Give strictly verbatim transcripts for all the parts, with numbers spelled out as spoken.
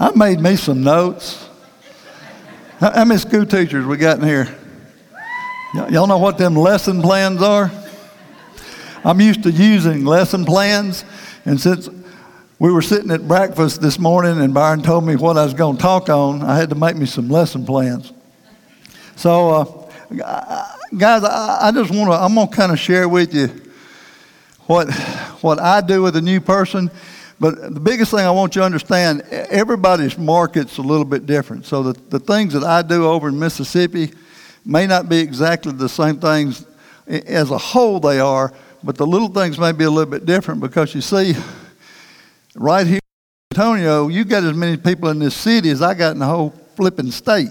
I made me some notes. How, how many school teachers we got in here? Y- y'all know what them lesson plans are? I'm used to using lesson plans, and since we were sitting at breakfast this morning and Byron told me what I was going to talk on, I had to make me some lesson plans. So, uh, guys, I, I just want to, I'm going to kind of share with you what, what I do with a new person. But the biggest thing I want you to understand, everybody's market's a little bit different. So the, the things that I do over in Mississippi may not be exactly the same things as a whole they are, but the little things may be a little bit different because you see, right here in San Antonio, you got as many people in this city as I got in the whole flipping state.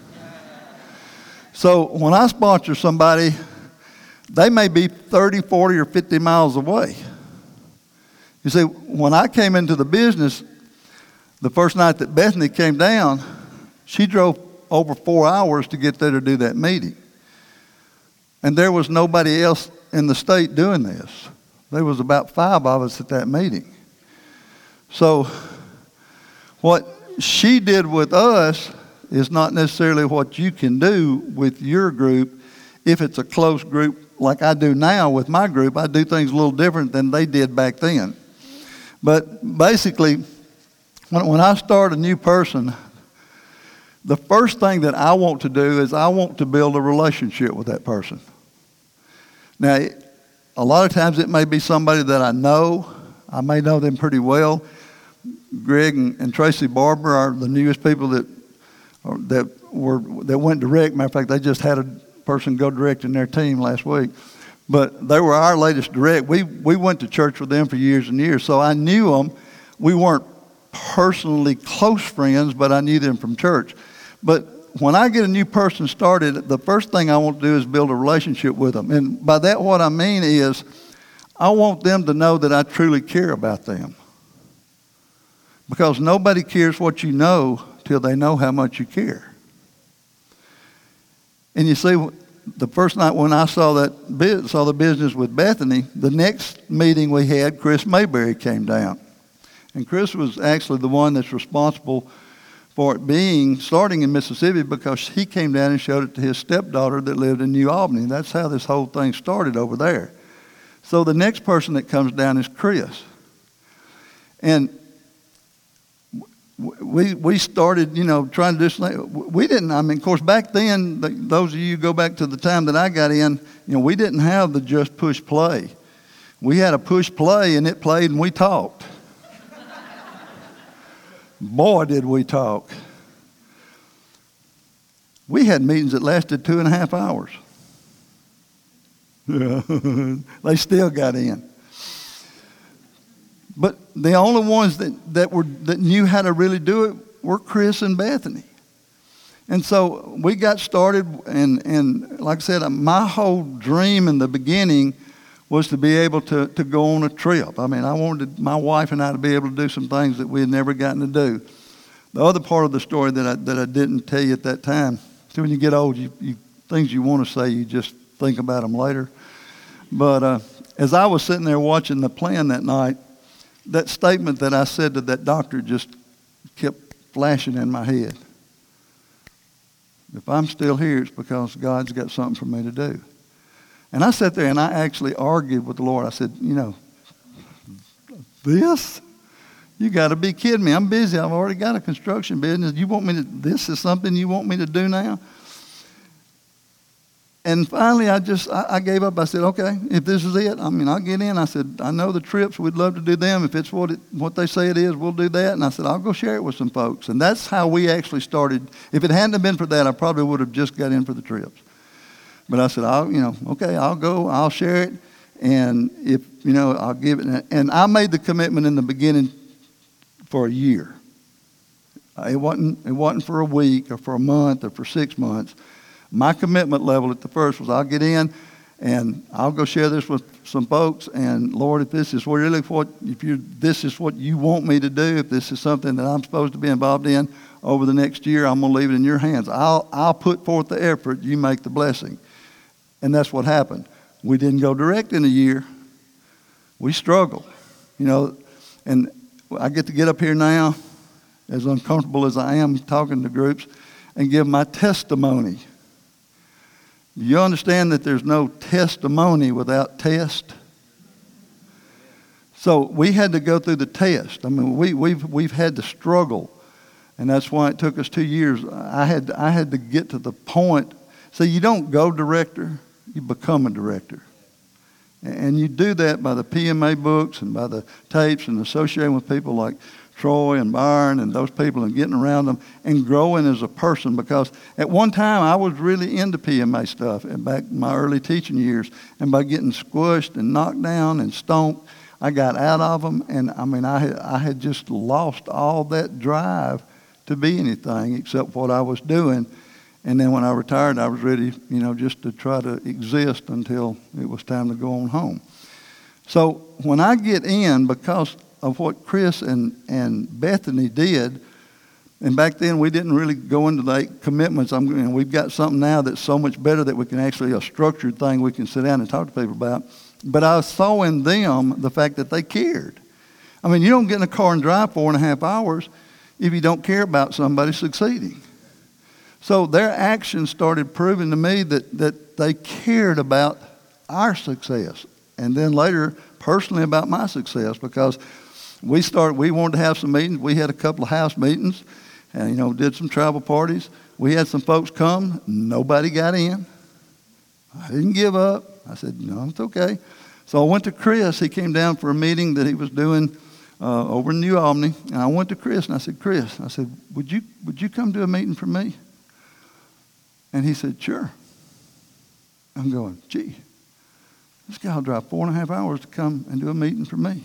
So when I sponsor somebody, they may be thirty, forty, or fifty miles away. You see, when I came into the business, the first night that Bethany came down, she drove over four hours to get there to do that meeting. And there was nobody else in the state doing this. There was about five of us at that meeting. So what she did with us is not necessarily what you can do with your group. If it's a close group like I do now with my group, I do things a little different than they did back then. But basically, when, when I start a new person, the first thing that I want to do is I want to build a relationship with that person. Now, a lot of times it may be somebody that I know. I may know them pretty well. Greg and, and Tracy Barber are the newest people that or, that were that went direct. Matter of fact, they just had a person go direct in their team last week. But they were our latest direct. We we went to church with them for years and years, so I knew them. We weren't personally close friends, but I knew them from church. But when I get a new person started, the first thing I want to do is build a relationship with them. And by that, what I mean is I want them to know that I truly care about them. Because nobody cares what you know till they know how much you care. And you see, the first night when I saw that saw the business with Bethany, the next meeting we had, Chris Mayberry came down. And Chris was actually the one that's responsible for it being, starting in Mississippi, because he came down and showed it to his stepdaughter that lived in New Albany. That's how this whole thing started over there. So the next person that comes down is Chris. And we we started, you know, trying to do something. We didn't, I mean, of course, back then, the, those of you who go back to the time that I got in, you know, we didn't have the just push play. We had a push play, and it played, and we talked. Boy, did we talk. We had meetings that lasted two and a half hours. Yeah. They still got in. But the only ones that, that were that knew how to really do it were Chris and Bethany. And so we got started, and, and like I said, my whole dream in the beginning was to be able to, to go on a trip. I mean, I wanted my wife and I to be able to do some things that we had never gotten to do. The other part of the story that I, that I didn't tell you at that time, so when you get old, you, you things you want to say, you just think about them later. But uh, as I was sitting there watching the plan that night, that statement that I said to that doctor just kept flashing in my head. If I'm still here, it's because God's got something for me to do. And I sat there and I actually argued with the Lord. I said, you know, this? You got to be kidding me. I'm busy. I've already got a construction business. You want me to, this is something you want me to do now? And finally, I just, I, I gave up. I said, okay, if this is it, I mean, I'll get in. I said, I know the trips. We'd love to do them. If it's what it, what they say it is, we'll do that. And I said, I'll go share it with some folks. And that's how we actually started. If it hadn't been for that, I probably would have just got in for the trips. But I said, I'll, you know, okay, I'll go. I'll share it. And if, you know, I'll give it. And I made the commitment in the beginning for a year. It wasn't, it wasn't for a week or for a month or for six months. My commitment level at the first was I'll get in and I'll go share this with some folks. And Lord, if this is really what, if you this is what you want me to do, if this is something that I'm supposed to be involved in over the next year, I'm going to leave it in your hands. I'll I'll put forth the effort. You make the blessing. And that's what happened. We didn't go direct in a year. We struggled, you know. And I get to get up here now, as uncomfortable as I am talking to groups, and give my testimony. You understand that there's no testimony without test? So we had to go through the test. I mean, we, we've, we've had to struggle. And that's why it took us two years. I had, I had to get to the point. So you don't go director, you become a director. And you do that by the P M A books and by the tapes and associating with people like Troy and Byron and those people and getting around them and growing as a person. Because at one time I was really into P M A stuff and back in my early teaching years. And by getting squished and knocked down and stomped, I got out of them. And I mean, I had, I had just lost all that drive to be anything except what I was doing. And then when I retired, I was ready, you know, just to try to exist until it was time to go on home. So when I get in, because of what Chris and, and Bethany did, and back then we didn't really go into the commitments. I'm, and we've got something now that's so much better that we can actually, a structured thing we can sit down and talk to people about. But I saw in them the fact that they cared. I mean, you don't get in a car and drive four and a half hours if you don't care about somebody succeeding. So their actions started proving to me that, that they cared about our success. And then later, personally, about my success, because we started, we wanted to have some meetings. We had a couple of house meetings and, you know, did some travel parties. We had some folks come. Nobody got in. I didn't give up. I said, no, it's okay. So I went to Chris. He came down for a meeting that he was doing uh, over in New Albany. And I went to Chris and I said, Chris, I said, would you, would you come to a meeting for me? And he said, sure. I'm going, gee, this guy will drive four and a half hours to come and do a meeting for me.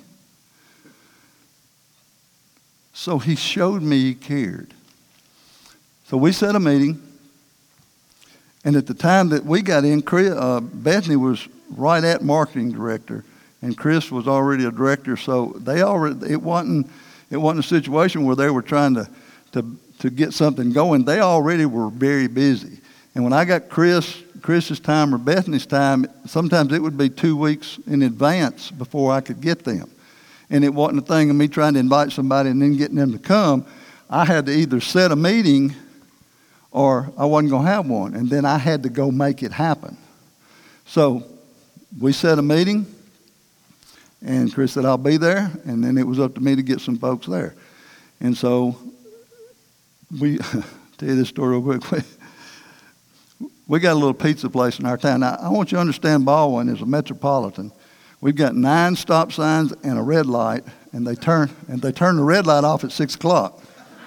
So he showed me he cared. So we set a meeting. And at the time that we got in, Chris, uh, Bethany was right at marketing director. And Chris was already a director. So they already, it wasn't, it wasn't a situation where they were trying to, to, to get something going. They already were very busy. And when I got Chris, Chris's time or Bethany's time, sometimes it would be two weeks in advance before I could get them. And it wasn't a thing of me trying to invite somebody and then getting them to come. I had to either set a meeting or I wasn't going to have one. And then I had to go make it happen. So we set a meeting, and Chris said, I'll be there. And then it was up to me to get some folks there. And so we, tell you this story real quick. We got a little pizza place in our town. Now, I want you to understand Baldwin is a metropolitan. We've got nine stop signs and a red light, and they turn and they turn the red light off at six o'clock.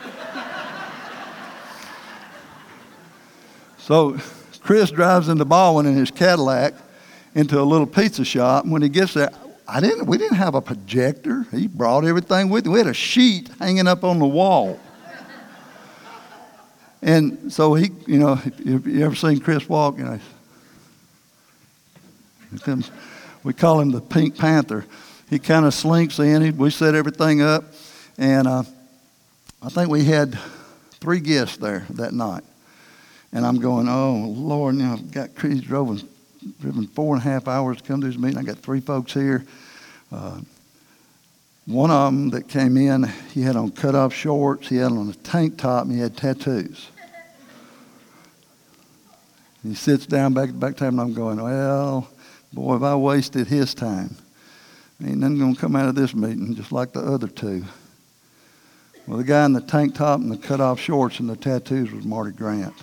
So Chris drives into Baldwin in his Cadillac into a little pizza shop. And when he gets there, I didn't. We didn't have a projector. He brought everything with him. We had a sheet hanging up on the wall. And so he, you know, if you ever seen Chris walk, you know, he comes, we call him the Pink Panther. He kind of slinks in. He, we set everything up, and uh, I think we had three guests there that night. And I'm going, oh Lord, you know, I've got Chris driven, driven four and a half hours to come to this meeting. I got three folks here. Uh, one of them that came in, he had on cut-off shorts. He had on a tank top, and he had tattoos. He sits down back at the back table, and I'm going, well, boy, have I wasted his time. Ain't nothing going to come out of this meeting, just like the other two. Well, the guy in the tank top and the cut-off shorts and the tattoos was Marty Grant,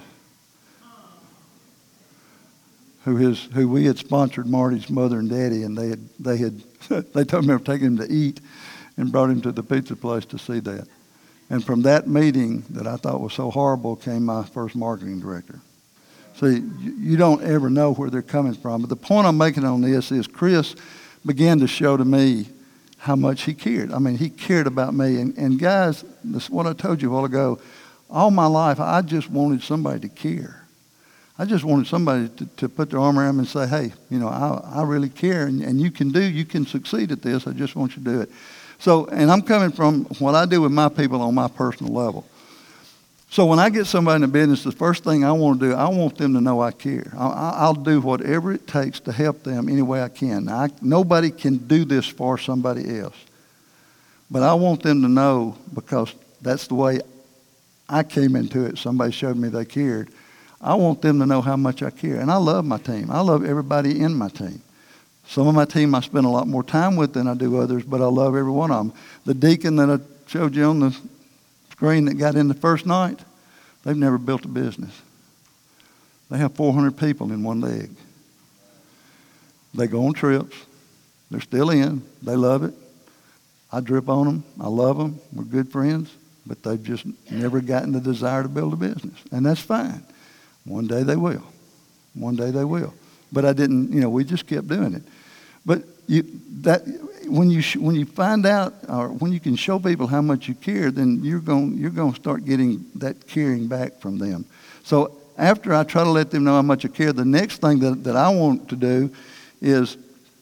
who his who we had sponsored Marty's mother and daddy, and they had they had they told me to take him to eat, and brought him to the pizza place to see that. And from that meeting that I thought was so horrible came my first marketing director. See, you don't ever know where they're coming from. But the point I'm making on this is Chris began to show to me how much he cared. I mean, he cared about me. And, and guys, this is what I told you a while ago. All my life, I just wanted somebody to care. I just wanted somebody to, to put their arm around me and say, hey, you know, I, I really care. And, and you can do, you can succeed at this. I just want you to do it. So, and I'm coming from what I do with my people on my personal level. So when I get somebody in the business, the first thing I want to do, I want them to know I care. I, I'll do whatever it takes to help them any way I can. I, nobody can do this for somebody else. But I want them to know, because that's the way I came into it. Somebody showed me they cared. I want them to know how much I care. And I love my team. I love everybody in my team. Some of my team I spend a lot more time with than I do others, but I love every one of them. The deacon that I showed you on the screen that got in the first night, they've never built a business. They have four hundred people in one leg. They go on trips. They're still in. They love it. I drip on them. I love them. We're good friends. But they've just never gotten the desire to build a business. And that's fine. One day they will. One day they will. But I didn't, you know, we just kept doing it. But you, that, when you sh- when you find out, or when you can show people how much you care, then you're going you're going to start getting that caring back from them. So after I try to let them know how much I care, the next thing that, that I want to do is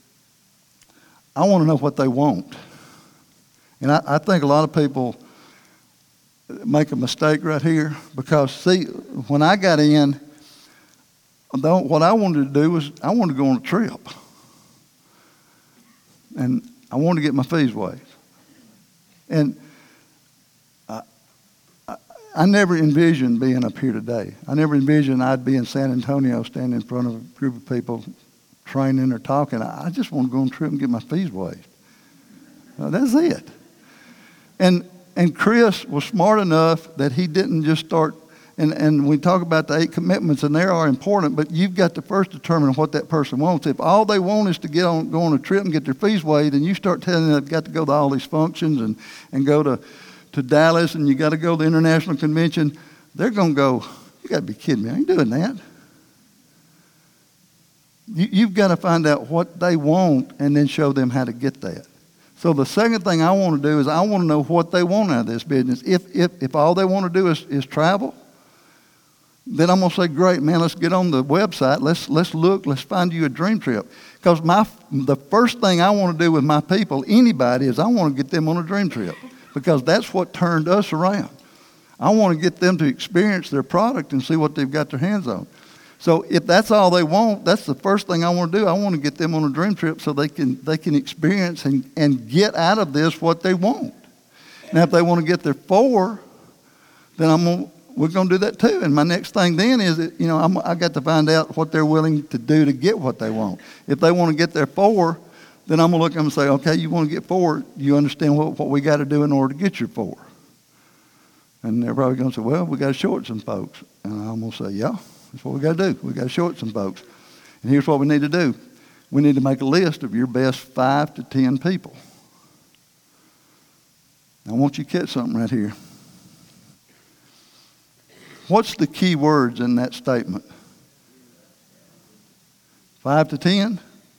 I want to know what they want. And I, I think a lot of people make a mistake right here because, see, when I got in, what I wanted to do was I wanted to go on a trip. And I wanted to get my fees waived. And I, I, I never envisioned being up here today. I never envisioned I'd be in San Antonio standing in front of a group of people training or talking. I, I just want to go on a trip and get my fees waived. Uh, that's it. And and Chris was smart enough that he didn't just start, and, and we talk about the eight commitments, and they are important, but you've got to first determine what that person wants. If all they want is to get on, go on a trip and get their fees waived, and you start telling them they've got to go to all these functions and, and go to, to Dallas, and you got to go to the international convention, they're going to go, you got to be kidding me, I ain't doing that. You, you've got to find out what they want and then show them how to get that. So the second thing I want to do is I want to know what they want out of this business. If if if all they want to do is, is travel, then I'm going to say, great, man, let's get on the website. Let's let's look. Let's find you a dream trip. Because my the first thing I want to do with my people, anybody, is I want to get them on a dream trip. Because that's what turned us around. I want to get them to experience their product and see what they've got their hands on. So if that's all they want, that's the first thing I want to do. I want to get them on a dream trip so they can they can experience and, and get out of this what they want. Now, if they want to get their four, then I'm gonna, we're going to do that too. And my next thing then is, that, you know, I'm, I got to find out what they're willing to do to get what they want. If they want to get their four, then I'm going to look at them and say, okay, you want to get four, you understand what, what we got to do in order to get your four. And they're probably going to say, well, we got to show it some folks. And I'm going to say, yeah. That's what we got to do. We got to show it some folks. And here's what we need to do. We need to make a list of your best five to ten people. I want you to catch something right here. What's the key words in that statement? Five to ten?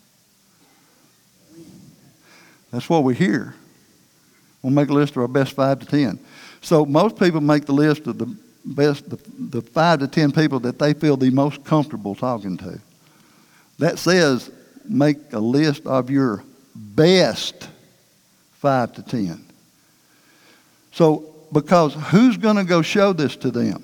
That's what we hear. We'll make a list of our best five to ten. So most people make the list of the best, the, the five to ten people that they feel the most comfortable talking to. That says make a list of your best five to ten. So, because who's going to go show this to them?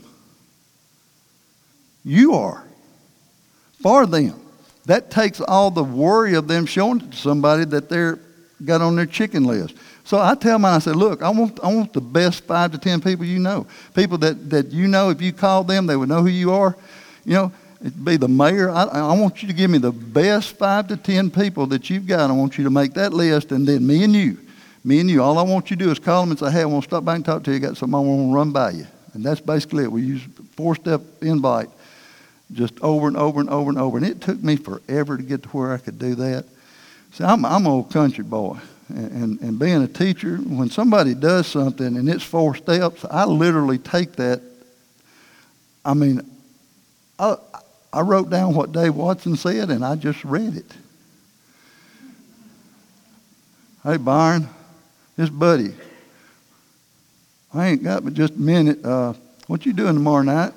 You are. For them. That takes all the worry of them showing it to somebody that they're got on their chicken list. So I tell mine, I say, look, I want I want the best five to ten people you know. People that, that you know, if you called them, they would know who you are. You know, it'd be the mayor. I, I want you to give me the best five to ten people that you've got. I want you to make that list, and then me and you, me and you, all I want you to do is call them and say, hey, I want to stop by and talk to you. I got something I want to run by you. And that's basically it. We use four-step invite just over and over and over and over. And it took me forever to get to where I could do that. See, I'm, I'm an old country boy. And, and, and being a teacher, when somebody does something and it's four steps, I literally take that. I mean, I, I wrote down what Dave Watson said, and I just read it. Hey, Byron, this buddy, I ain't got but just a minute. Uh, what you doing tomorrow night?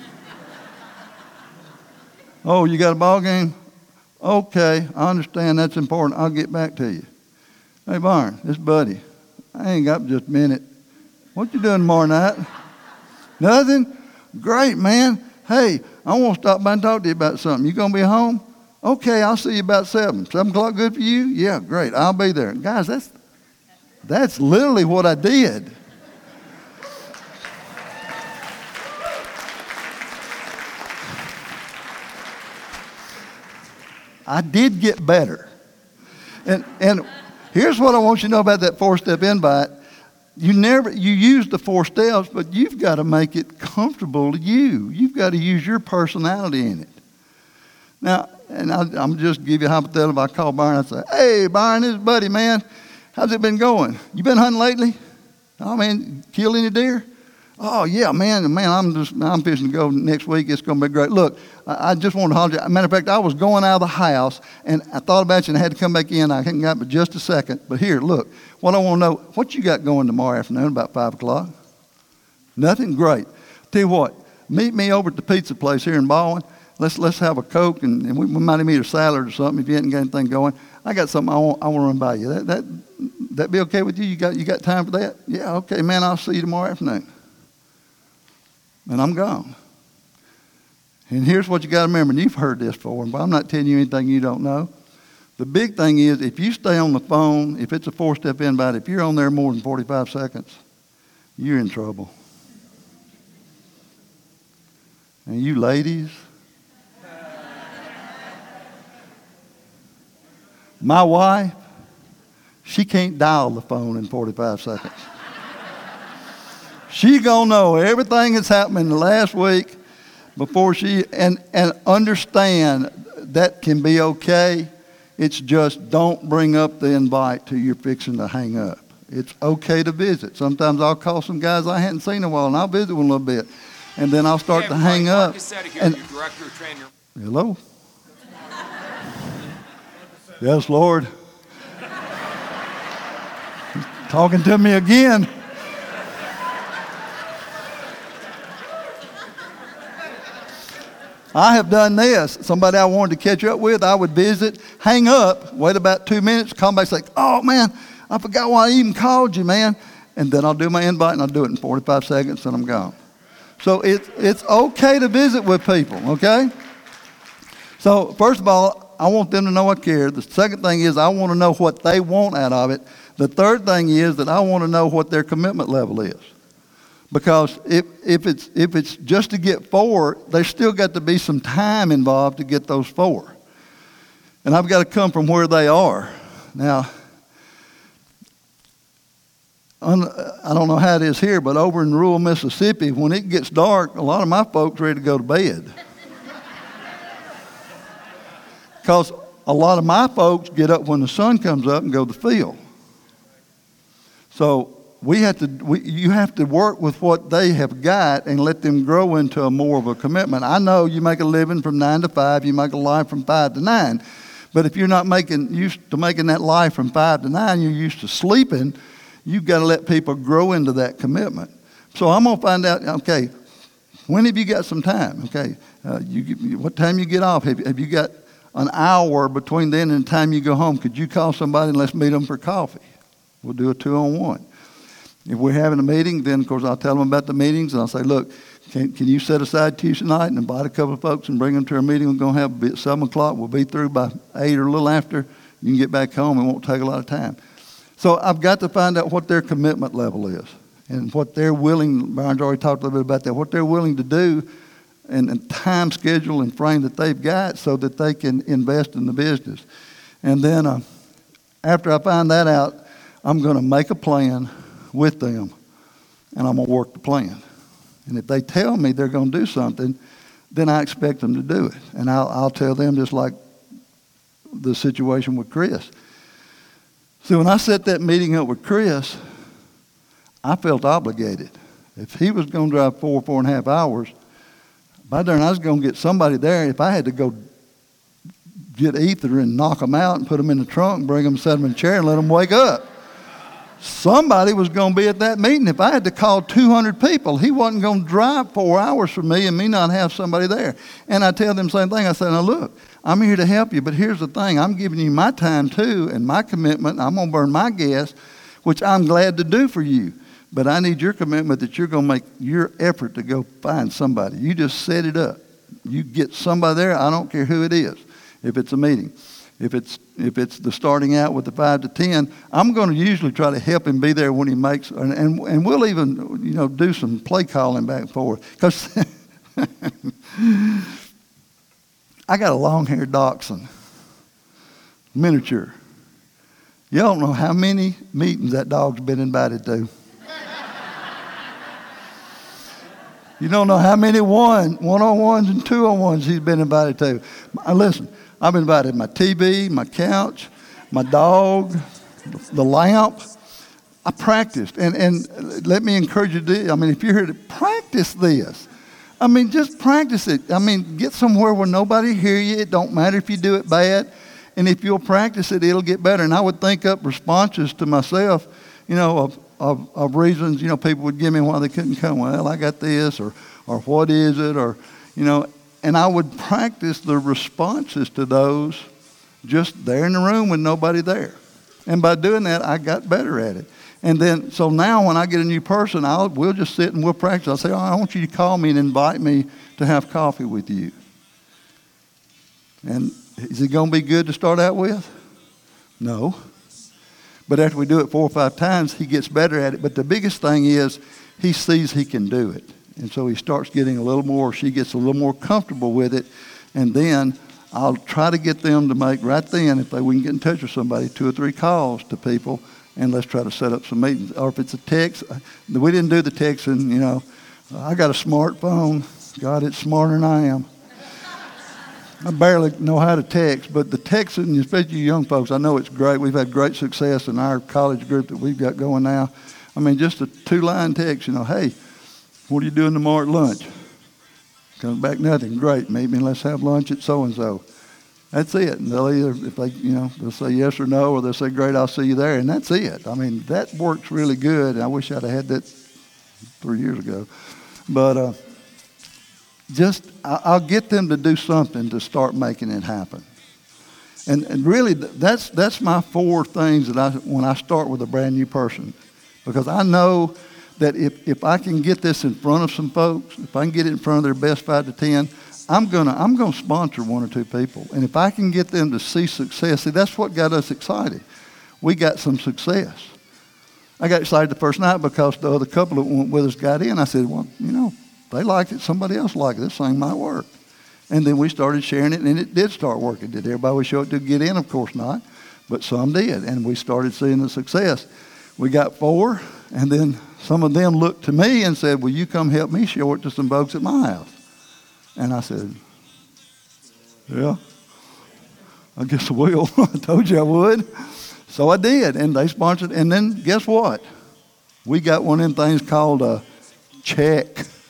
Oh, you got a ball game? Okay, I understand that's important. I'll get back to you. Hey, Byron, this buddy, I ain't got just a minute. What you doing tomorrow night? Nothing? Great, man. Hey, I want to stop by and talk to you about something. You going to be home? Okay, I'll see you about seven. seven o'clock good for you? Yeah, great. I'll be there. Guys, that's that's literally what I did. I did get better. And, and here's what I want you to know about that four-step invite. You never, you use the four steps, but you've got to make it comfortable to you. You've got to use your personality in it. Now, and I, I'm just give you a hypothetical. I call Byron, I say, hey, Byron, this is Buddy, man. How's it been going? You been hunting lately? Oh, man, kill any deer? Oh, yeah, man, man, I'm just, I'm fishing to go next week. It's going to be great. Look, I, I just wanted to holler. Matter of fact, I was going out of the house, and I thought about you, and I had to come back in. I hadn't got but just a second. But here, look, what I want to know, what you got going tomorrow afternoon about five o'clock? Nothing? Great. Tell you what, meet me over at the pizza place here in Baldwin. Let's let's have a Coke, and, and we, we might even eat a salad or something if you hadn't got anything going. I got something I want, I want to run by you. That, that, that be okay with you? You got, you got time for that? Yeah, okay, man, I'll see you tomorrow afternoon. And I'm gone. And here's what you got to remember, and you've heard this before, but I'm not telling you anything you don't know. The big thing is, if you stay on the phone, if it's a four-step invite, if you're on there more than forty-five seconds, you're in trouble. And you ladies, my wife, she can't dial the phone in forty-five seconds. She gonna know everything that's happened in the last week before she, and, and understand that can be okay. It's just don't bring up the invite till you're fixing to hang up. It's okay to visit. Sometimes I'll call some guys I hadn't seen in a while, and I'll visit one a little bit. And then I'll start hey, to hang Mark up. Marcus here, And, your director of training. hello? Yes, Lord. He's talking to me again. I have done this. Somebody I wanted to catch up with, I would visit, hang up, wait about two minutes, come back and say, oh, man, I forgot why I even called you, man. And then I'll do my invite, and I'll do it in forty-five seconds, and I'm gone. So it's, it's okay to visit with people, okay? So first of all, I want them to know I care. The second thing is I want to know what they want out of it. The third thing is that I want to know what their commitment level is. Because if, if, it's, if it's just to get four, there's still got to be some time involved to get those four. And I've got to come from where they are. Now, un, I don't know how it is here, but over in rural Mississippi, when it gets dark, a lot of my folks are ready to go to bed. Because a lot of my folks get up when the sun comes up and go to the field. So we have to, we, you have to work with what they have got and let them grow into a more of a commitment. I know you make a living from nine to five, you make a life from five to nine. But if you're not making used to making that life from five to nine, you're used to sleeping, you've got to let people grow into that commitment. So I'm going to find out, okay, when have you got some time? Okay, uh, you, what time you get off? Have, have you got an hour between then and the time you go home? Could you call somebody and let's meet them for coffee? We'll do a two-on-one. If we're having a meeting, then, of course, I'll tell them about the meetings, and I'll say, look, can, can you set aside Tuesday night and invite a couple of folks and bring them to our meeting we're going to have at seven o'clock. We'll be through by eight or a little after. You can get back home. It won't take a lot of time. So I've got to find out what their commitment level is and what they're willing, Byron's already talked a little bit about that, what they're willing to do and, and time schedule and frame that they've got so that they can invest in the business. And then uh, after I find that out, I'm going to make a plan with them, and I'm going to work the plan. And if they tell me they're going to do something, then I expect them to do it. And I'll, I'll tell them just like the situation with Chris. See, when I set that meeting up with Chris, I felt obligated. If he was going to drive four, four and a half hours, by darn, I was going to get somebody there. If I had to go get Ether and knock them out and put them in the trunk and bring them, set them in a chair and let them wake up, somebody was going to be at that meeting. If I had to call two hundred people, he wasn't going to drive four hours for me and me not have somebody there. And I tell them the same thing. I say, now look, I'm here to help you, but here's the thing. I'm giving you my time too and my commitment. I'm going to burn my gas, which I'm glad to do for you. But I need your commitment that you're going to make your effort to go find somebody. You just set it up. You get somebody there. I don't care who it is, if it's a meeting. If it's if it's the starting out with the five to ten, I'm going to usually try to help him be there when he makes, and and, and we'll even you know do some play calling back and forth because I got a long-haired dachshund, miniature. You don't know how many meetings that dog's been invited to. You don't know how many one, one-on-ones and two-on-ones he's been invited to. Uh, Listen, I've been invited to my T V, my couch, my dog, the lamp. I practiced. And, and let me encourage you to do, I mean, if you're here to practice this, I mean, just practice it. I mean, get somewhere where nobody hear you. It don't matter if you do it bad. And if you'll practice it, it'll get better. And I would think up responses to myself, you know, of, of, of reasons, you know, people would give me why they couldn't come. Well, I got this, or, or what is it, or, you know, and I would practice the responses to those just there in the room with nobody there. And by doing that, I got better at it. And then, so now when I get a new person, I'll, we'll just sit and we'll practice. I'll say, oh, I want you to call me and invite me to have coffee with you. And is it going to be good to start out with? No. But after we do it four or five times, he gets better at it. But the biggest thing is he sees he can do it. And so he starts getting a little more, she gets a little more comfortable with it. And then I'll try to get them to make right then, if they, we can get in touch with somebody, two or three calls to people, and let's try to set up some meetings. Or if it's a text, we didn't do the texting, you know. I got a smartphone. God, it's smarter than I am. I barely know how to text, but the texting, especially you young folks, I know it's great. We've had great success in our college group that we've got going now. I mean, just a two-line text, you know, hey, what are you doing tomorrow at lunch? Comes back nothing. Great, meet me and let's have lunch at so-and-so. That's it. And they'll either, if they, you know, they'll say yes or no, or they'll say, great, I'll see you there. And that's it. I mean, that works really good. I wish I'd have had that three years ago. But uh, just, I'll get them to do something to start making it happen. And, and really, that's that's my four things that I, when I start with a brand new person. Because I know that if, if I can get this in front of some folks, if I can get it in front of their best five to ten, I'm gonna I'm gonna sponsor one or two people. And if I can get them to see success, see, that's what got us excited. We got some success. I got excited the first night because the other couple that went with us got in. I said, well, you know, they liked it, somebody else liked it. This thing might work. And then we started sharing it, and it did start working. Did everybody show it to get in? Of course not. But some did, and we started seeing the success. We got four, and then some of them looked to me and said, will you come help me show it to some folks at my house? And I said, yeah, I guess I will. I told you I would. So I did, and they sponsored. And then guess what? We got one of them things called a check.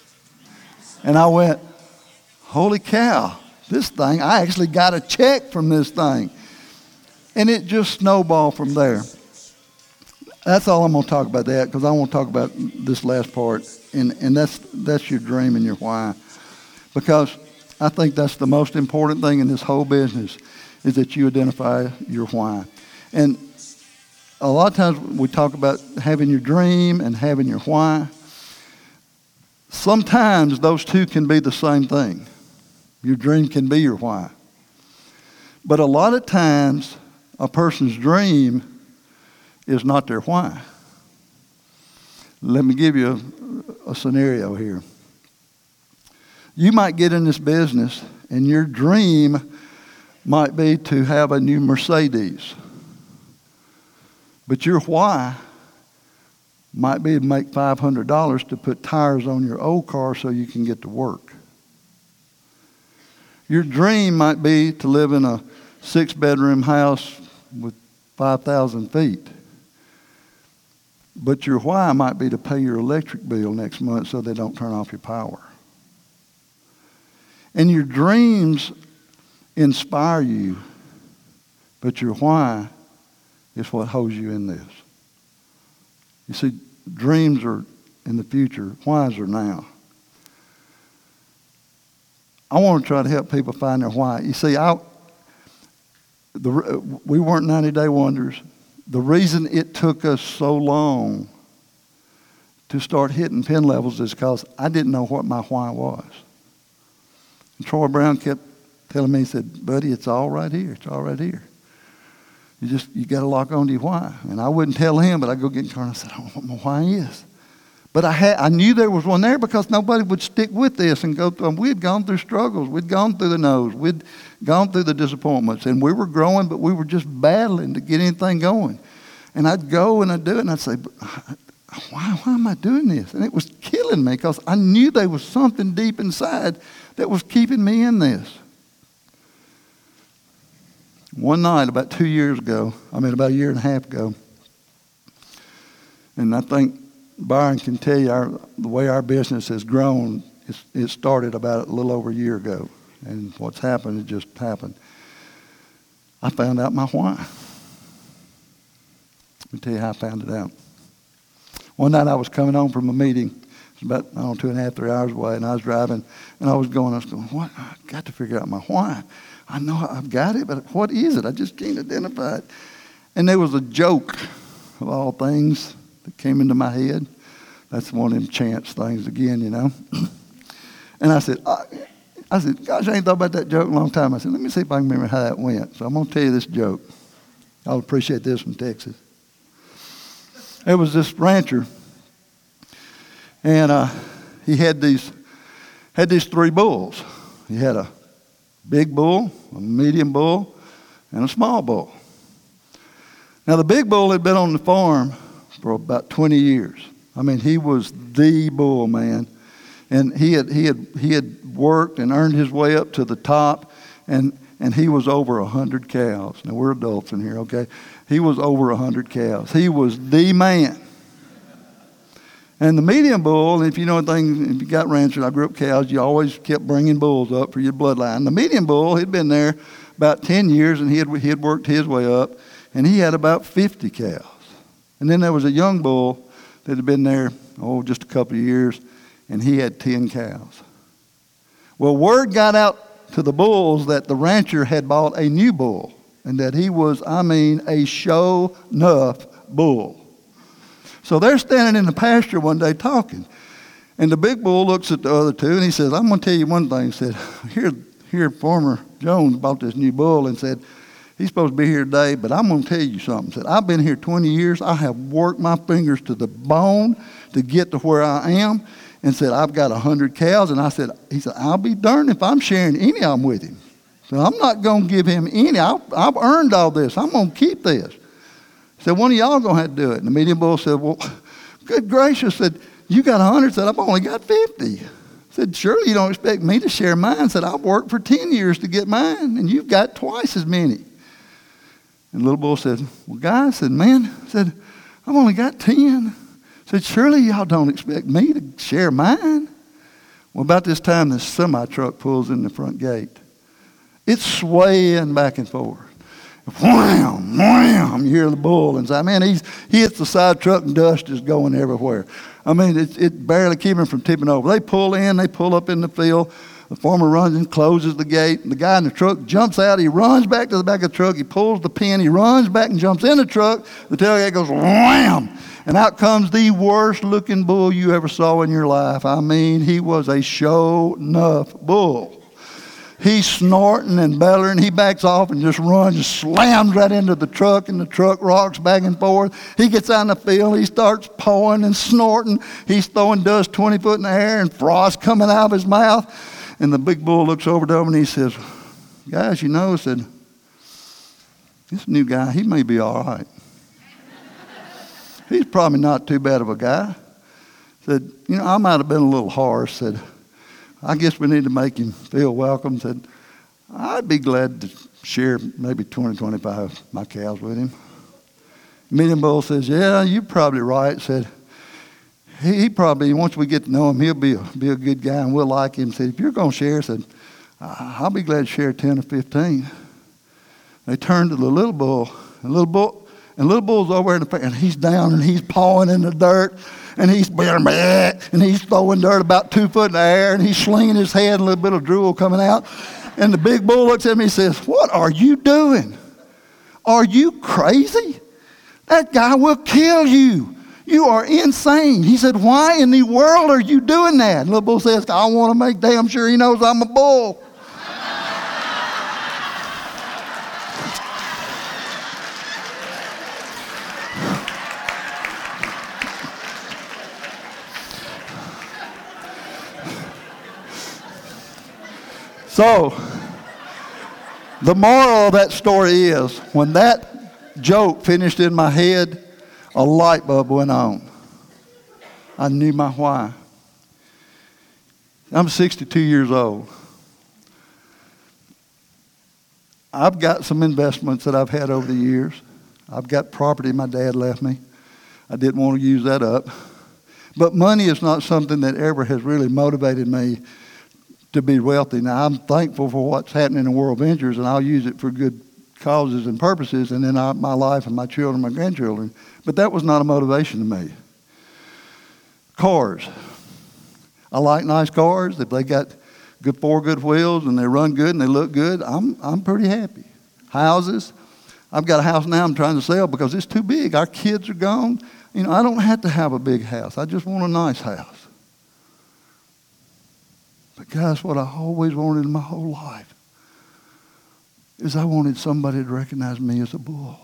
And I went, holy cow, this thing, I actually got a check from this thing. And it just snowballed from there. That's all I'm going to talk about that, because I want to talk about this last part, and, and that's that's your dream and your why. Because I think that's the most important thing in this whole business, is that you identify your why. And a lot of times we talk about having your dream and having your why. Sometimes those two can be the same thing. Your dream can be your why. But a lot of times a person's dream is not their why. Let me give you a, a scenario here. You might get in this business and your dream might be to have a new Mercedes. But your why might be to make five hundred dollars to put tires on your old car so you can get to work. Your dream might be to live in a six-bedroom house with five thousand feet. But your why might be to pay your electric bill next month so they don't turn off your power. And your dreams inspire you, but your why is what holds you in this. You see, dreams are in the future, whys are now. I want to try to help people find their why. You see, I, the, we weren't ninety-day wonders. The reason it took us so long to start hitting pen levels is because I didn't know what my why was. And Troy Brown kept telling me, he said, buddy, it's all right here. It's all right here. You just, you got to lock on to your why. And I wouldn't tell him, but I'd go get in the car and I said, I don't know what my why is. But I had, I knew there was one there because nobody would stick with this and go through them. We had gone through struggles. We'd gone through the no's. We'd gone through the disappointments. And we were growing, but we were just battling to get anything going. And I'd go and I'd do it, and I'd say, why, why am I doing this? And it was killing me because I knew there was something deep inside that was keeping me in this. One night, about two years ago, I mean about a year and a half ago, and I think Byron can tell you our, the way our business has grown. It's, it started about a little over a year ago. And what's happened, it just happened. I found out my why. Let me tell you how I found it out. One night I was coming home from a meeting. It was about, I don't know, two and a half, three hours away. And I was driving. And I was going, I was going, what? I've got to figure out my why. I know I've got it, but what is it? I just can't identify it. And there was a joke of all things that came into my head. That's one of them chance things again, you know. And I said, I, I said, gosh, I ain't thought about that joke in a long time. I said, let me see if I can remember how that went. So I'm going to tell you this joke. I'll appreciate this from Texas. There was this rancher, and uh, he had these had these three bulls. He had a big bull, a medium bull, and a small bull. Now, the big bull had been on the farm for about twenty years. I mean, he was the bull, man. And he had he had he had worked and earned his way up to the top, and and he was over a hundred cows. Now we're adults in here, okay? He was over a hundred cows. He was the man. And the medium bull, if you know anything, if you got ranchers, I grew up cows, you always kept bringing bulls up for your bloodline. The medium bull, he'd been there about ten years, and he had, he had worked his way up, and he had about fifty cows. And then there was a young bull that had been there, oh, just a couple of years, and he had ten cows. Well, word got out to the bulls that the rancher had bought a new bull, and that he was, I mean, a show-nuff bull. So they're standing in the pasture one day talking. And the big bull looks at the other two, and he says, I'm going to tell you one thing. He said, here, here, Farmer Jones bought this new bull and said, he's supposed to be here today, but I'm going to tell you something. He said, I've been here twenty years. I have worked my fingers to the bone to get to where I am. And said, I've got one hundred cows. And I said, he said, I'll be darned if I'm sharing any of them with him. So I'm not going to give him any. I've, I've earned all this. I'm going to keep this. He said, one of y'all going to have to do it. And the medium bull said, well, good gracious. Said, you got one hundred. Said, I've only got fifty. Said, surely you don't expect me to share mine. Said, I've worked for ten years to get mine, and you've got twice as many. And little bull said, well, guys, said, man, said, I've only got ten. Said, surely y'all don't expect me to share mine. Well, about this time, this semi-truck pulls in the front gate. It's swaying back and forth. Wham, wham, you hear the bull inside. Man, he's, he hits the side truck and dust is going everywhere. I mean, it's it barely keeping him from tipping over. They pull in, they pull up in the field. The farmer runs and closes the gate. And the guy in the truck jumps out. He runs back to the back of the truck. He pulls the pin. He runs back and jumps in the truck. The tailgate goes wham. And out comes the worst looking bull you ever saw in your life. I mean, he was a show-nuff bull. He's snorting and bellowing. He backs off and just runs and slams right into the truck, and the truck rocks back and forth. He gets out in the field. He starts pawing and snorting. He's throwing dust twenty foot in the air and frost coming out of his mouth. And the big bull looks over to him and he says, guys, you know, said, this new guy, he may be all right. He's probably not too bad of a guy. Said, you know, I might have been a little harsh. Said, I guess we need to make him feel welcome. Said, I'd be glad to share maybe twenty, twenty-five of my cows with him. Medium bull says, yeah, you're probably right. Said, he, he probably, once we get to know him, he'll be a, be a good guy and we'll like him. Said, if you're going to share, said, I'll be glad to share ten or fifteen. They turned to the little bull. And little bull, and little bull's over in the and he's down and he's pawing in the dirt. And he's and he's throwing dirt about two foot in the air, and he's slinging his head, and a little bit of drool coming out. And the big bull looks at me and says, what are you doing? Are you crazy? That guy will kill you. You are insane. He said, why in the world are you doing that? And little bull says, I want to make damn sure he knows I'm a bull. So, the moral of that story is, when that joke finished in my head, a light bulb went on. I knew my why. I'm sixty-two years old. I've got some investments that I've had over the years. I've got property my dad left me. I didn't want to use that up. But money is not something that ever has really motivated me to be wealthy. Now, I'm thankful for what's happening in World Ventures, and I'll use it for good causes and purposes, and then I, my life and my children, my grandchildren. But that was not a motivation to me. Cars. I like nice cars. If they got good four good wheels and they run good and they look good, I'm I'm pretty happy. Houses. I've got a house now I'm trying to sell because it's too big. Our kids are gone. You know, I don't have to have a big house. I just want a nice house. But guys, what I always wanted in my whole life is I wanted somebody to recognize me as a bull.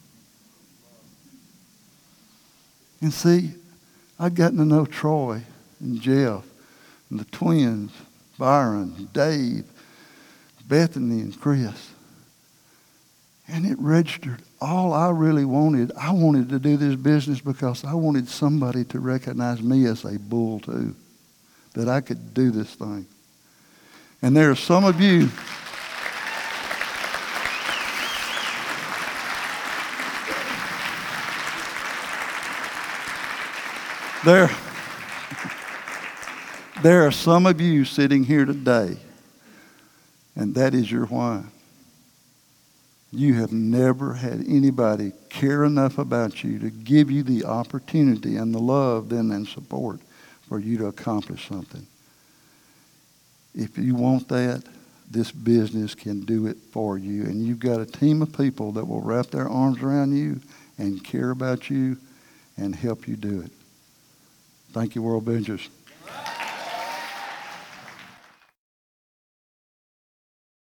And see, I'd gotten to know Troy and Jeff and the twins, Byron, Dave, Bethany, and Chris. And it registered all I really wanted. I wanted to do this business because I wanted somebody to recognize me as a bull too, that I could do this thing. And there are some of you there there are some of you sitting here today, and that is your why. You have never had anybody care enough about you to give you the opportunity and the love then and support for you to accomplish something. If you want that, this business can do it for you. And you've got a team of people that will wrap their arms around you and care about you and help you do it. Thank you, World Ventures.